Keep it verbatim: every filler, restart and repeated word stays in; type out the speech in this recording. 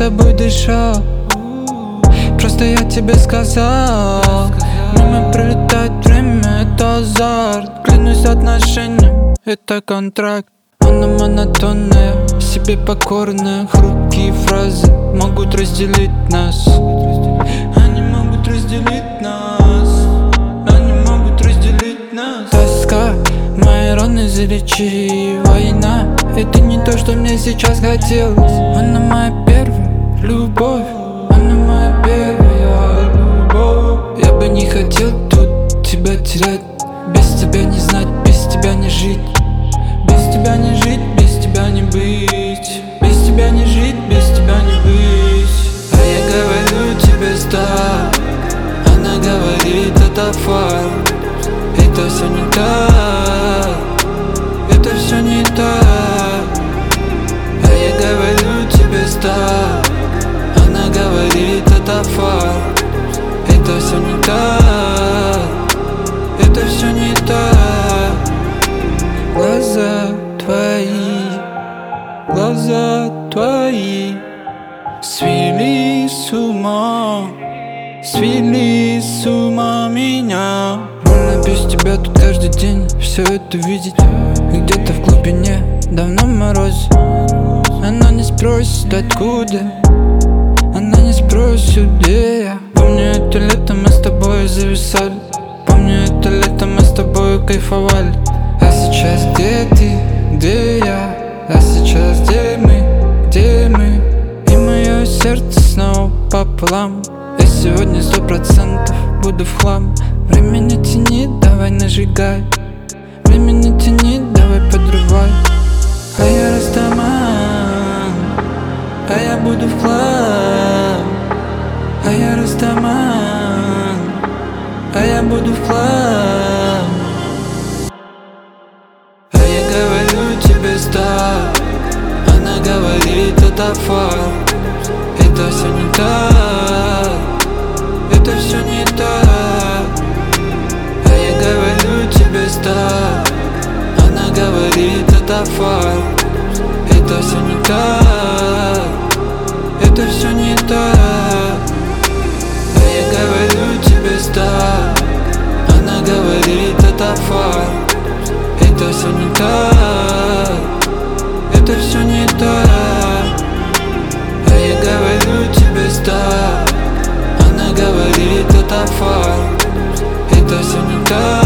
тобой дышал, просто я тебе сказал. Мимо пролетает время, это азарт. Клянусь отношениям, это контракт. Она монотонная, себе покорная. Хрупкие фразы могут разделить нас. Они могут разделить нас. Они могут разделить нас. Тоска, мои раны залечи. Война, это не то, что мне сейчас хотелось. Она моя первая любовь. Она моя первая любовь. Я бы не хотел тут тебя терять. Без тебя не знать, без тебя не жить. Без тебя не жить, без тебя не быть. Без тебя не жить, без тебя не быть. А я говорю тебе стоп. Она говорит, это факт. Это все не так. Это все не так. А я говорю тебе стоп. Она говорит, это факт. Это все не так. Это все не так. Глаза твои, глаза твои свели с ума, свели с ума меня. Больно без тебя тут каждый день все это видеть. Где-то в глубине давно мороз. Она не спросит откуда, она не спросит где я. Помню это лето, мы с тобой зависали. Помню это лето, мы с тобой кайфовали. А сейчас где ты, где я? А сейчас где мы, где мы? И мое сердце снова пополам. Я сегодня сто процентов буду в хлам. Время не тяни, давай нажигай. Время не тяни, давай подрывай. А я растаман, а я буду в хлам. А я растаман, а я буду в хлам. А я говорю тебе стоп. Она говорит, это факт. Это все не так. Это все не так. А я говорю тебе стоп. Она говорит, это факт. Это все не так. Это все не так. А я говорю тебе стоп. Она говорит, это факт. Это все не так. Это все не так. А я говорю тебе стоп. Она говорит, это факт. Это все не так.